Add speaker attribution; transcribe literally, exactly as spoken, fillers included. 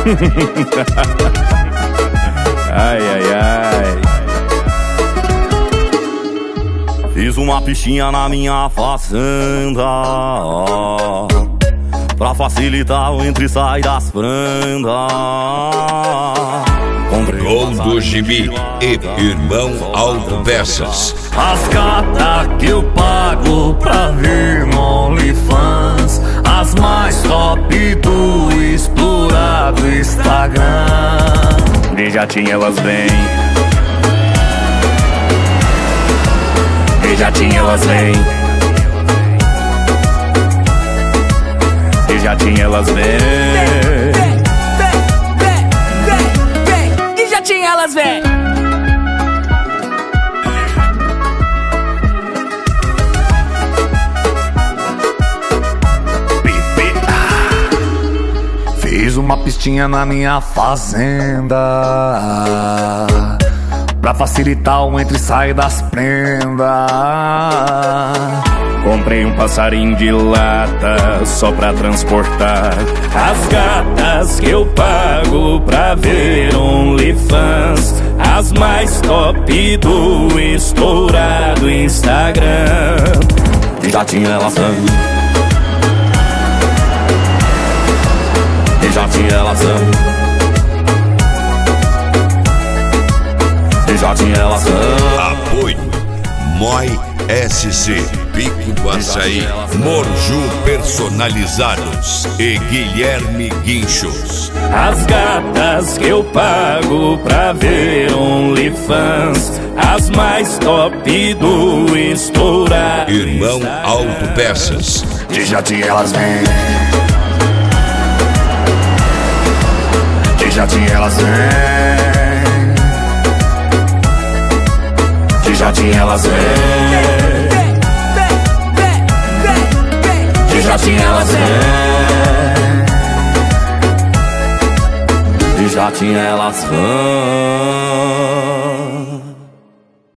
Speaker 1: Ai, ai, ai. Fiz uma pistinha na minha fazenda pra facilitar o entre e sai das prendas.
Speaker 2: Gol do Gibi e Irmão Autopeças.
Speaker 1: As gatas que eu pago pra vir no OnlyFans, as mais top do explorado Instagram. De jatinho elas vêm, de jatinho elas vêm, de jatinho elas vêm,
Speaker 3: de jatinho elas vêm.
Speaker 1: Fiz uma pistinha na minha fazenda pra facilitar o entre e sai das prendas. Comprei um passarinho de lata só pra transportar as gatas que eu pago pra ver OnlyFans, as mais top do estourado Instagram. De jatinho elas vêm, de jatinho elas vêm, de jatinho elas vêm.
Speaker 2: Apoio Moi S C, Pico do Açaí, Morju Personalizados e Guilherme Guinchos.
Speaker 1: As gatas que eu pago pra ver OnlyFans, as mais top do estourado
Speaker 2: Irmão Autopeças.
Speaker 1: De jatinho elas vêm, de jatinho elas vêm, de jatinho elas vêm, de jatinho elas vêm, de jatinho elas vêm.